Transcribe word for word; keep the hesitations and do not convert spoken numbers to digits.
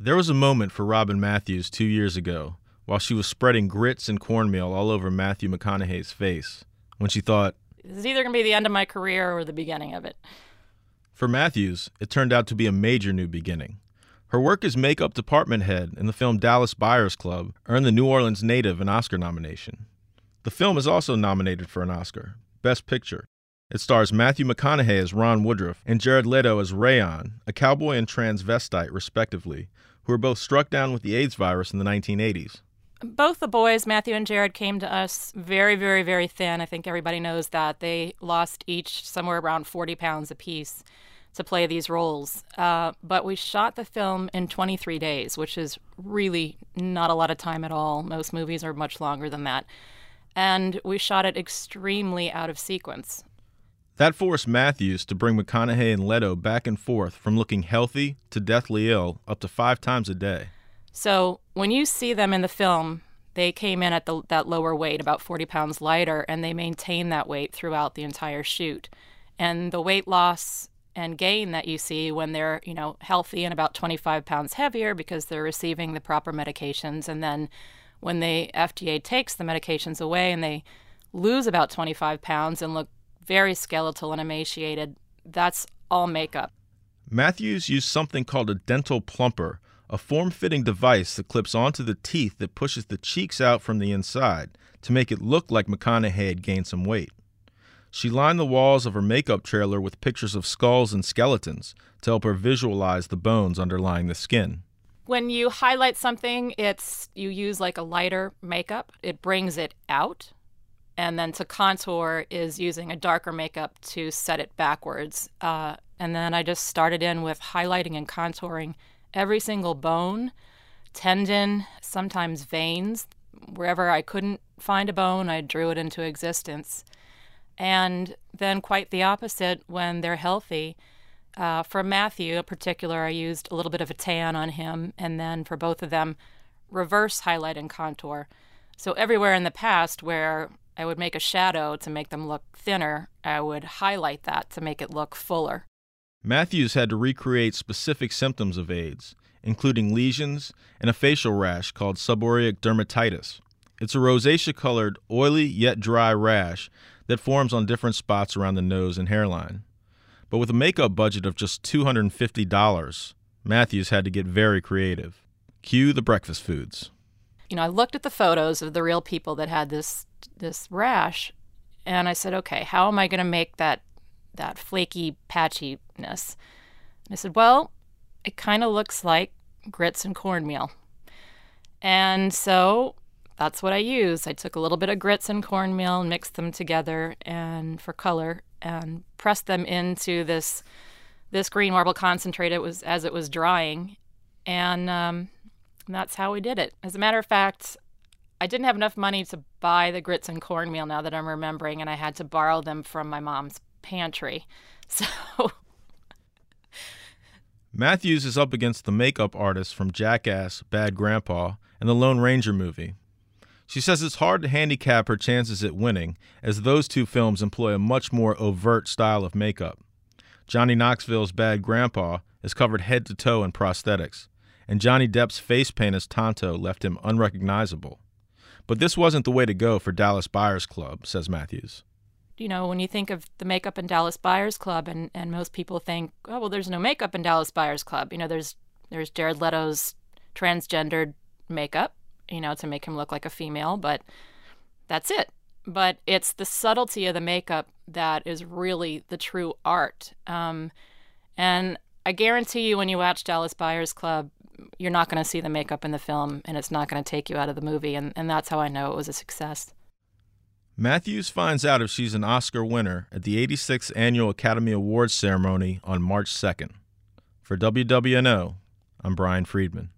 There was a moment for Robin Matthews two years ago while she was spreading grits and cornmeal all over Matthew McConaughey's face when she thought, "This is either going to be the end of my career or the beginning of it." For Matthews, it turned out to be a major new beginning. Her work as makeup department head in the film Dallas Buyers Club earned the New Orleans native an Oscar nomination. The film is also nominated for an Oscar, Best Picture. It stars Matthew McConaughey as Ron Woodruff and Jared Leto as Rayon, a cowboy and transvestite, respectively, who were both struck down with the AIDS virus in the nineteen eighties. Both the boys, Matthew and Jared, came to us very, very, very thin. I think everybody knows that. They lost each somewhere around forty pounds apiece to play these roles. Uh, but we shot the film in twenty-three days, which is really not a lot of time at all. Most movies are much longer than that. And we shot it extremely out of sequence. That forced Matthews to bring McConaughey and Leto back and forth from looking healthy to deathly ill up to five times a day. So when you see them in the film, they came in at the, that lower weight, about forty pounds lighter, and they maintained that weight throughout the entire shoot. And the weight loss and gain that you see when they're, you know, healthy and about twenty-five pounds heavier because they're receiving the proper medications, and then when the F D A takes the medications away and they lose about twenty-five pounds and look very skeletal and emaciated, that's all makeup. Matthews used something called a dental plumper, a form-fitting device that clips onto the teeth that pushes the cheeks out from the inside to make it look like McConaughey had gained some weight. She lined the walls of her makeup trailer with pictures of skulls and skeletons to help her visualize the bones underlying the skin. When you highlight something, it's you use like a lighter makeup. It brings it out. And then to contour is using a darker makeup to set it backwards. Uh, and then I just started in with highlighting and contouring every single bone, tendon, sometimes veins. Wherever I couldn't find a bone, I drew it into existence. And then quite the opposite when they're healthy. Uh, for Matthew in particular, I used a little bit of a tan on him, and then for both of them, reverse highlight and contour. So everywhere in the past where I would make a shadow to make them look thinner, I would highlight that to make it look fuller. Matthews had to recreate specific symptoms of AIDS, including lesions and a facial rash called seborrheic dermatitis. It's a rosacea-colored, oily yet dry rash that forms on different spots around the nose and hairline. But with a makeup budget of just two hundred fifty dollars, Matthews had to get very creative. Cue the breakfast foods. You know, I looked at the photos of the real people that had this this rash, and I said, okay, how am I going to make that that flaky patchiness? And I said, well, it kind of looks like grits and cornmeal. And so that's what I used. I took a little bit of grits and cornmeal and mixed them together and for color and pressed them into this this green marble concentrate it was as it was drying. And um, that's how we did it. As a matter of fact, I didn't have enough money to buy the grits and cornmeal now that I'm remembering, and I had to borrow them from my mom's pantry. So Matthews is up against the makeup artist from Jackass, Bad Grandpa, and the Lone Ranger movie. She says it's hard to handicap her chances at winning, as those two films employ a much more overt style of makeup. Johnny Knoxville's Bad Grandpa is covered head to toe in prosthetics, and Johnny Depp's face paint as Tonto left him unrecognizable. But this wasn't the way to go for Dallas Buyers Club, says Matthews. You know, when you think of the makeup in Dallas Buyers Club, and, and most people think, oh, well, there's no makeup in Dallas Buyers Club. You know, there's there's Jared Leto's transgendered makeup, you know, to make him look like a female, but that's it. But it's the subtlety of the makeup that is really the true art. Um, and I guarantee you when you watch Dallas Buyers Club, you're not going to see the makeup in the film, and it's not going to take you out of the movie, and, and that's how I know it was a success. Matthews finds out if she's an Oscar winner at the eighty-sixth Annual Academy Awards ceremony on March second. For W W N O, I'm Brian Friedman.